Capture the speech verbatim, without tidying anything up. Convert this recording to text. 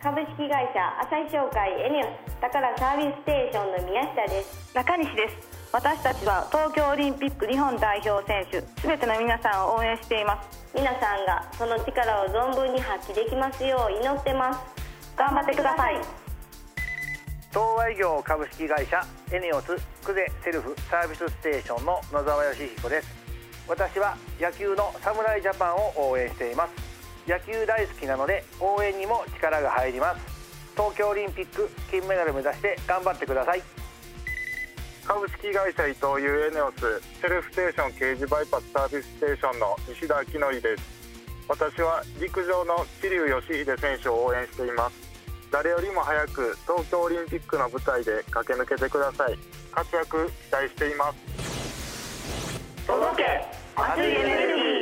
株式会社朝日商会エネオス宝サービスステーションの宮下です。 中西です。私たちは東京オリンピック日本代表選手すべての皆さんを応援しています。 皆さんがその力を存分に発揮できますよう祈ってます。 頑張ってください。 東和業株式会社エネオス久世セルフサービスステーションの野沢義彦です。私は野球の侍ジャパンを応援しています。野球大好きなので応援にも力が入ります。東京オリンピック金メダル目指して頑張ってください。 株式会社伊藤優エネオスセルフステーション掲示バイパスサービスステーションの西田明則です。私は陸上の桐生祥秀選手を応援しています。誰よりも早く東京オリンピックの舞台で駆け抜けてください。活躍期待しています。 届け熱いエネルギー。